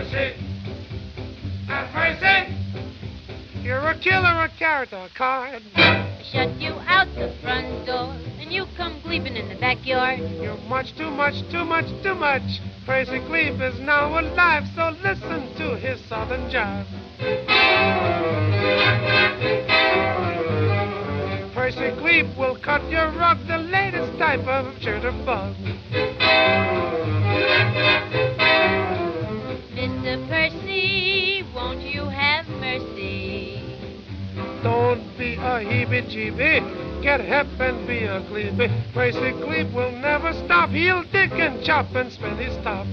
mercy. Have mercy. You're a killer, a character card. Shut you out the front door, and you come gleeping in the backyard. You're much, too much, too much, too much. Percy Gleep is now alive, so listen to his southern jive. Percy Gleep will cut your rug, the latest type of jitterbug. Mr. Percy, won't you have mercy? Don't be a heebie-jeebie. Get hep and be a gleepy. Percy Gleep will never stop. He'll dig and chop and spend his top.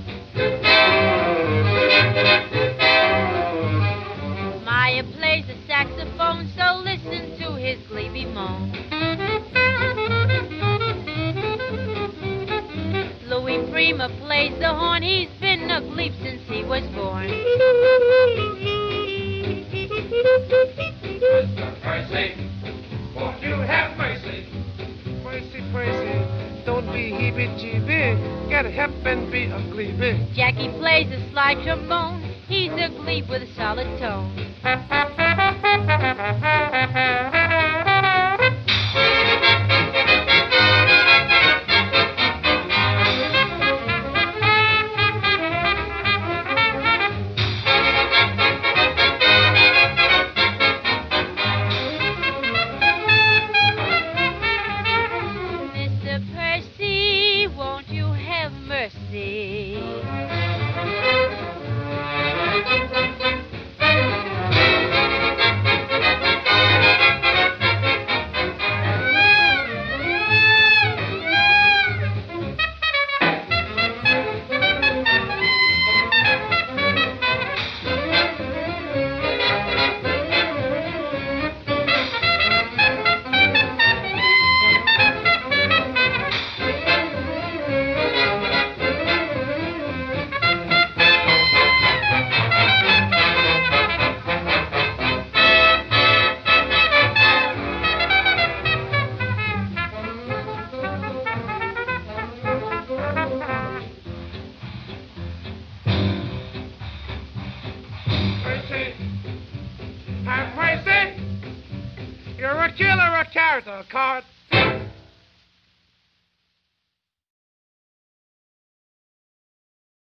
Maya plays the saxophone, so listen to his gleepy moan. Louis Prima plays the horn. He's been a gleep since he was born. Mr. Percy, won't you have mercy? Percy, Percy, don't be heebie-jeebie. Get hep and be a gleepy. Jackie plays the slide trombone. He's a gleep with a solid tone. Mr. Percy, won't you have mercy? Percy, have mercy. You're a killer, a character card.